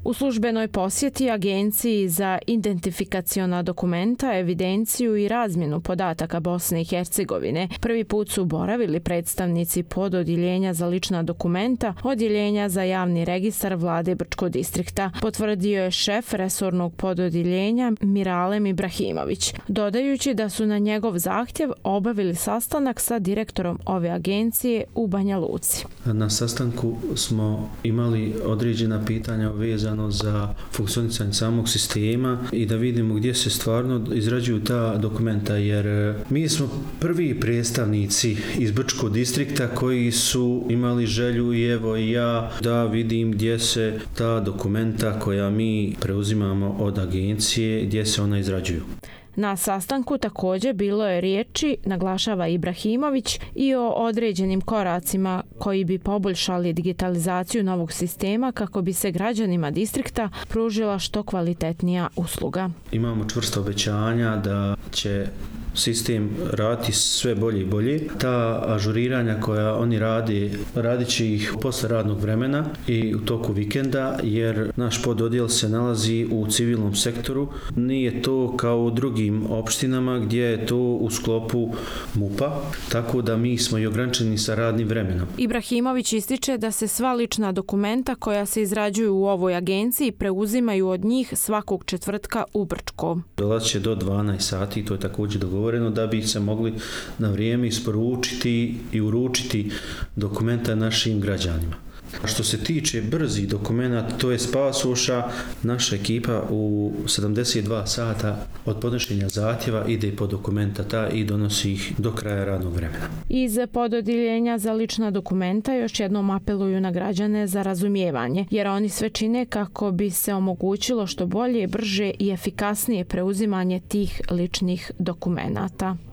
U službenoj posjeti Agenciji za identifikaciona dokumenta, evidenciju i razmjenu podataka Bosne i Hercegovine prvi put su boravili predstavnici pododjeljenja za lična dokumenta, odjeljenja za javni registar vlade Brčkog distrikta, potvrdio je šef resornog pododjeljenja Miralem Ibrahimović, dodajući da su na njegov zahtjev obavili sastanak sa direktorom ove agencije u Banja Luci. Na sastanku smo imali određena pitanja vezano za funkcionisanje samog sistema i da vidimo gdje se stvarno izrađuju ta dokumenta, jer mi smo prvi predstavnici iz Brčkog distrikta koji su imali želju i evo i ja da vidim gdje se ta dokumenta koja mi preuzimamo od agencije, gdje se ona izrađuju. Na sastanku također bilo je riječi, naglašava Ibrahimović, i o određenim koracima koji bi poboljšali digitalizaciju novog sistema kako bi se građanima distrikta pružila što kvalitetnija usluga. Imamo čvrsta obećanja da će sistem raditi sve bolje i bolje. Ta ažuriranja koja oni radit će ih posle radnog vremena i u toku vikenda, jer naš pododjel se nalazi u civilnom sektoru. Nije to kao u drugim opštinama gdje je to u sklopu MUP-a, tako da mi smo i ograničeni sa radnim vremenom. Ibrahimović ističe da se sva lična dokumenta koja se izrađuju u ovoj agenciji preuzimaju od njih svakog četvrtka u Brčko. Dolazit će do 12 sati, to je također dogovoreno, da bi se mogli na vrijeme isporučiti i uručiti dokumenta našim građanima. Što se tiče brzih dokumenta, to je pasoša, naša ekipa u 72 sata od podnošenja zahtjeva ide po dokumenta ta i donosi ih do kraja radnog vremena. Iz pododjeljenja za lična dokumenta još jednom apeluju na građane za razumijevanje, jer oni sve čine kako bi se omogućilo što bolje, brže i efikasnije preuzimanje tih ličnih dokumenata.